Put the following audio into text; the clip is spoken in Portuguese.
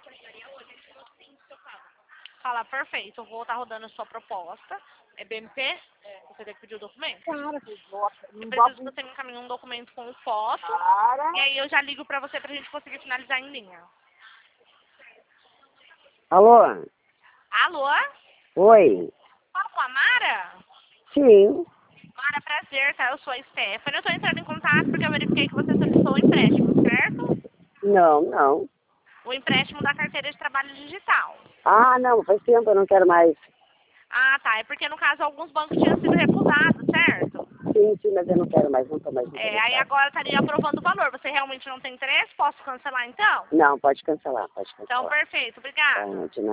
Fala, perfeito. Eu vou estar rodando a sua proposta. É BMP? Você tem que pedir o documento? Cara, que idiota. Eu preciso que você me encaminhe um documento com foto. Cara. E aí eu já ligo pra você pra gente conseguir finalizar em linha. Alô? Alô? Oi? Fala com a Mara? Sim. Mara, prazer, tá? Eu sou a Stephanie. Eu tô entrando em contato porque eu verifiquei que você solicitou o empréstimo, certo? Não. O empréstimo da carteira de trabalho digital. Ah, não, faz tempo, eu não quero mais. Ah, tá. É porque, no caso, alguns bancos tinham sido recusados, certo? Sim, mas eu não quero mais, não tô mais É, aí interessado. agora estaria aprovando o valor. Você realmente não tem interesse? Posso cancelar, então? Não, pode cancelar, pode Então, cancelar. perfeito. Obrigada. Tá, de nada.